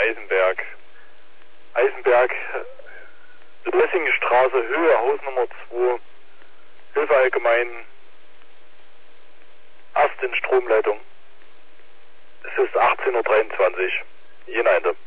Eisenberg. Eisenberg, Lessingstraße, Höhe, Hausnummer 2, Hilfe allgemein, Ast in Stromleitung. Es ist 18:23 Uhr. Jena Ende.